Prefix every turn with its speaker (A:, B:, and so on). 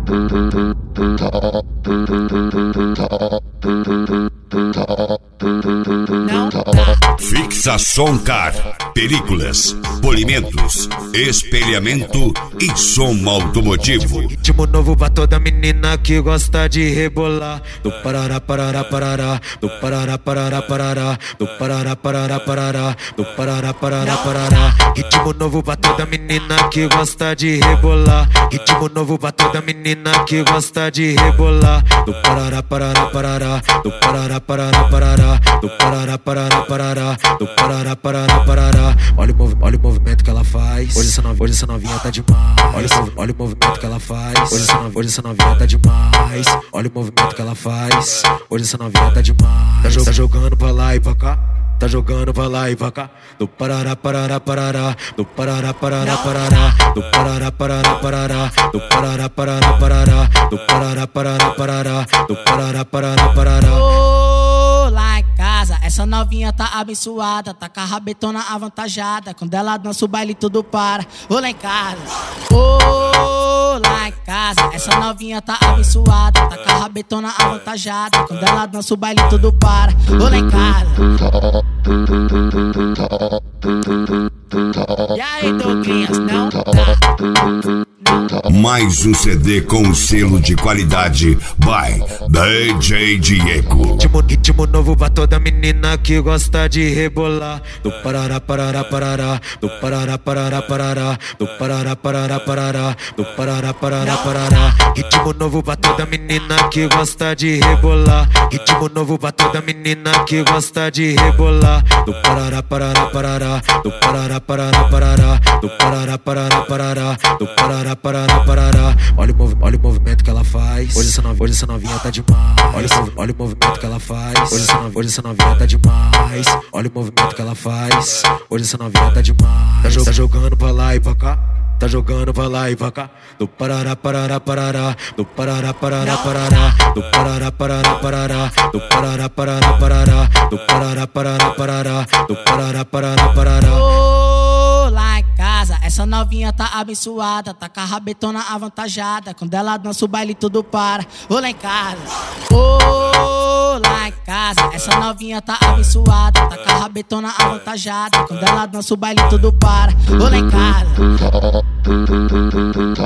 A: Não dá.
B: Fixação Car, películas, polimentos, espelhamento e som automotivo.
C: Ritmo novo pra toda menina que gosta de rebolar. Do parará, parará, parará. Do parará, parará, parará. Do parará, parará, parará. Do parará, parará, parará. Ritmo novo pra toda menina que gosta de rebolar. Ritmo novo pra toda menina que gosta de rebolar. Do parará, parará, parará. Do parará, parará, parará. Do parará, parará, parará. Do parará, parará, parará. Olha o movimento que ela faz. Hoje essa novinha tá demais. Olha o movimento que ela faz. Hoje essa novinha tá demais. Olha o movimento que ela faz. Hoje essa novinha tá demais. Tá jogando pra lá e pra cá. Tá jogando pra lá e pra cá. Do parará, parará, parará. Do parará, parará, parará. Do parará, parará, parará. Do parará, parará, parará. Do parará, parará, parará. Do parará, parará, parará.
A: Ô, lá em casa, essa novinha tá abençoada. Tá com a rabetona avantajada. Quando ela dança o baile tudo para. Ô, lá em casa. Ô, lá em casa, essa novinha tá abençoada. Tá com a rabetona avantajada. Quando ela dança o baile tudo para. Ô, lá em casa. E aí, Douglas, não dá.
B: Mais um CD com selo de qualidade by DJ Diego.
C: Ritmo novo pra toda menina que gosta de rebolar. Do parará, parará, parará. Do parará, parará, parará. Do parará, parará, parará. Do parará, parará, parará. Ritmo novo pra toda menina que gosta de rebolar. Ritmo novo pra toda menina que gosta de rebolar. Do parará, parará, parará. Do parará, parará, parará. Do parará, parará, parará. Do parará, parará, parará. Olha o movimento que ela faz. Hoje essa novinha tá demais. Olha o movimento que ela faz. Hoje essa novinha tá demais. Olha o movimento que ela faz. Hoje essa novinha tá demais. Tá jogando pra lá e pra cá. Tá jogando pra lá e pra cá. Do parará, parará, parará. Do parará, parará, parará. Do parará, parará, parará. Do parará, parará, parará. Do parará, parará, parará. Do parará, parará, parará.
A: Ô, lá em casa, essa novinha tá abençoada. Tá com a rabetona avantajada. Quando ela dança o baile tudo para. Ô, lá em casa. Ô, lá em casa, essa novinha tá abençoada. Tá com a rabetona avantajada. Quando ela dança o baile tudo para. Ô, lá em casa.